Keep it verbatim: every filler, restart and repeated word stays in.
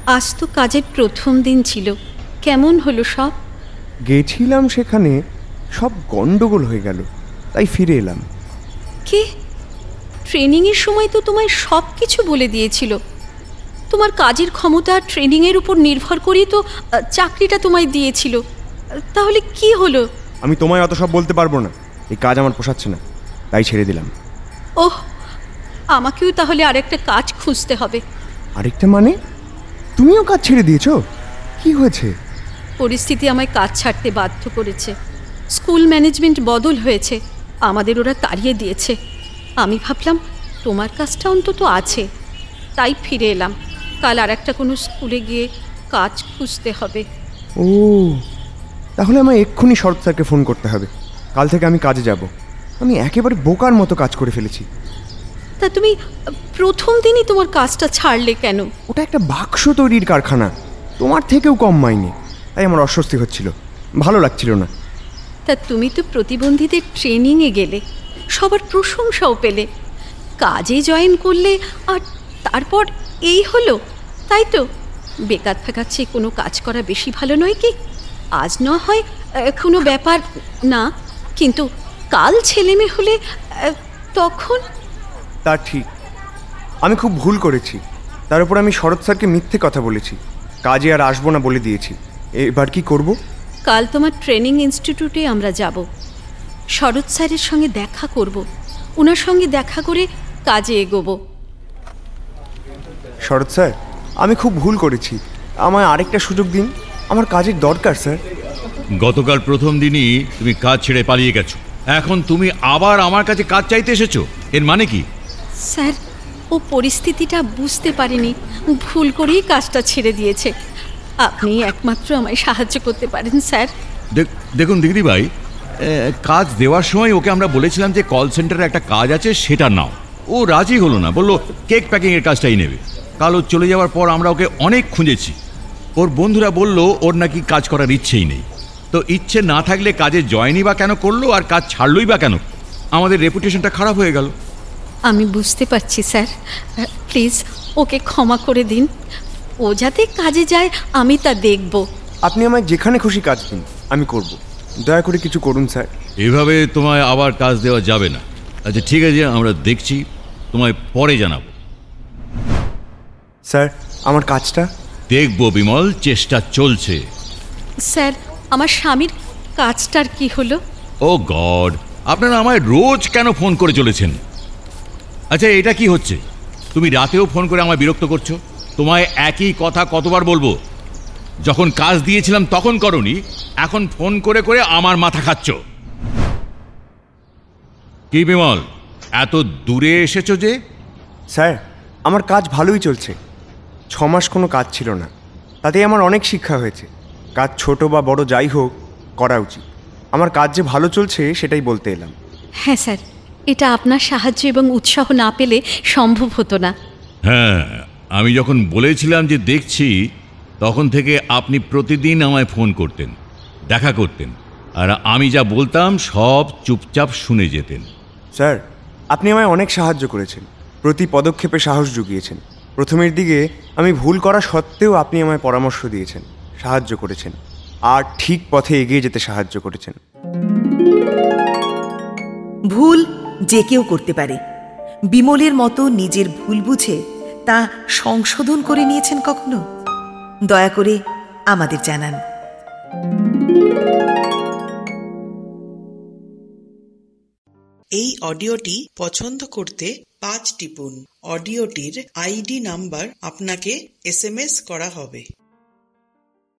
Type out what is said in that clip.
আজ তো কাজের প্রথম দিন ছিল, কেমন হলো সব? গেছিলাম সেখানে, সব গন্ডগোল হয়ে গেল, তাই ফিরে এলাম। কি? ট্রেনিংয়ের সময় তো তোমায় সব কিছু বলে দিয়েছিল। তোমার কাজের ক্ষমতা ট্রেনিংয়ের উপর নির্ভর করেই তো চাকরিটা তোমায় দিয়েছিল। তাহলে কি হলো? আমি তোমায় অত সব বলতে পারবো না, এই কাজ আমার পোষাচ্ছে না, তাই ছেড়ে দিলাম। ওহ, আমাকেও তাহলে আরেকটা কাজ খুঁজতে হবে। আরেকটা মানে? তুমিও কাজ ছেড়ে দিয়েছো? কি হয়েছে? পরিস্থিতি আমায় কাজ ছাড়তে বাধ্য করেছে। স্কুল ম্যানেজমেন্ট বদল হয়েছে, আমাদের ওরা তাড়িয়ে দিয়েছে। আমি ভাবলাম তোমার কাজটা অন্তত আছে, তাই ফিরে এলাম। কাল আর একটা কোনো স্কুলে গিয়ে কাজ খুঁজতে হবে। ও, তাহলে আমায় এক্ষুনি শরৎ স্যারকে ফোন করতে হবে। কাল থেকে আমি কাজে যাব। আমি একেবারে বোকার মতো কাজ করে ফেলেছি। তা তুমি প্রথম দিনই তোমার কাজটা ছাড়লে কেন? ওটা একটা বাক্স তৈরির কারখানা, তোমার থেকেও কম মাইনে, তাই আমার অস্বস্তি হচ্ছিল, ভালো লাগছিল না। তা তুমি তো প্রতিবন্ধীদের ট্রেনিংয়ে গেলে, সবার প্রশংসাও পেলে, কাজে জয়েন করলে, আর তারপর এই হলো, তাই তো? বেকার থাকার চেয়ে কোনো কাজ করা বেশি ভালো নয় কি? আজ না হয় কোনো ব্যাপার না, কিন্তু কাল ছেলেমেয়ে হলে তখন? তা ঠিক, আমি খুব ভুল করেছি। তার উপর আমি শরৎ স্যারকে মিথ্যে কথা বলেছি, কাজে আর আসবো না বলে দিয়েছি। এবার কি করব? কাল তোমার ট্রেনিং ইনস্টিটিউটে আমরা যাব, শরৎ স্যারের সঙ্গে দেখা করব, ওনার সঙ্গে দেখা করে কাজে এগোবো। শরৎ স্যার, আমি খুব ভুল করেছি, আমায় আরেকটা সুযোগ দিন, আমার কাজের দরকার স্যার। গতকাল প্রথম দিনই তুমি কাজ ছেড়ে পালিয়ে গেছো, এখন তুমি আবার আমার কাছে কাজ চাইতে এসেছো, এর মানে কি? স্যার, ও পরিস্থিতিটা বুঝতে পারেনি, ভুল করেই কাজটা ছেড়ে দিয়েছে। আপনি একমাত্র আমায় সাহায্য করতে পারেন স্যার। দেখুন দিদি ভাই, কাজ দেওয়ার সময় ওকে আমরা বলেছিলাম যে কল সেন্টারে একটা কাজ আছে, সেটা নাও। ও রাজি হলো না, বললো কেক প্যাকিংয়ের কাজটাই নেবে। কাল ও চলে যাওয়ার পর আমরা ওকে অনেক খুঁজেছি। ওর বন্ধুরা বলল ওর নাকি কাজ করার ইচ্ছেই নেই। তো ইচ্ছে না থাকলে কাজে জয়েনই বা কেন করলো, আর কাজ ছাড়লই বা কেন? আমাদের রেপুটেশনটা খারাপ হয়ে গেল। আমি বুঝতে পারছি স্যার, প্লিজ ওকে ক্ষমা করে দিন। ও যাতে কাজে যায় আমি তা দেখব। আপনি আমায় যেখানে খুশি কাজ দিন, আমি করব, দয়া করে কিছু করুন স্যার। এভাবে তোমায় আবার কাজ দেওয়া যাবে না। আচ্ছা ঠিক আছে, আমরা দেখছি, তোমায় পরে জানাবো। স্যার, আমার কাজটা? দেখব বিমল, চেষ্টা চলছে। স্যার, আমার স্বামীর কাজটার কি হলো? ও গড, আপনারা আমায় রোজ কেন ফোন করে চলেছেন? আচ্ছা এটা কি হচ্ছে? তুমি রাতেও ফোন করে আমায় বিরক্ত করছো। তোমায় একই কথা কতবার বলবো? যখন কাজ দিয়েছিলাম তখন করনি, এখন ফোন করে করে আমার মাথা খাচ্ছ। কি বিমল, এত দূরে এসেছো যে? স্যার, আমার কাজ ভালোই চলছে। ছ মাস কোনো কাজ ছিল না, তাতে আমার অনেক শিক্ষা হয়েছে। কাজ ছোট বা বড় যাই হোক, করা উচিত। আমার কাজ যে ভালো চলছে সেটাই বলতে এলাম। হ্যাঁ স্যার, এটা আপনার সাহায্য এবং উৎসাহ না পেলে সম্ভব হতো না। হ্যাঁ, আমি যখন বলেছিলাম যে দেখছি, তখন থেকে আপনি প্রতিদিন আমায় ফোন করতেন, দেখা করতেন, আর আমি যা বলতাম সব চুপচাপ শুনে যেতেন। স্যার, আপনি আমায় অনেক সাহায্য করেছেন, প্রতি পদক্ষেপে সাহস জুগিয়েছেন। প্রথমের দিকে আমি ভুল করা সত্ত্বেও আপনি আমায় পরামর্শ দিয়েছেন, সাহায্য করেছেন, আর ঠিক পথে এগিয়ে যেতে সাহায্য করেছেন। ভুল যে কেউ করতে পারে। বিমলের মতো নিজের ভুল বুঝে তা সংশোধন করে নিয়েছেন কখনো? দয়া করে আমাদের জানান। এই অডিওটি পছন্দ করতে পাঁচ টিপুন। অডিওটির আইডি নাম্বার আপনাকে এস এম এস করা হবে।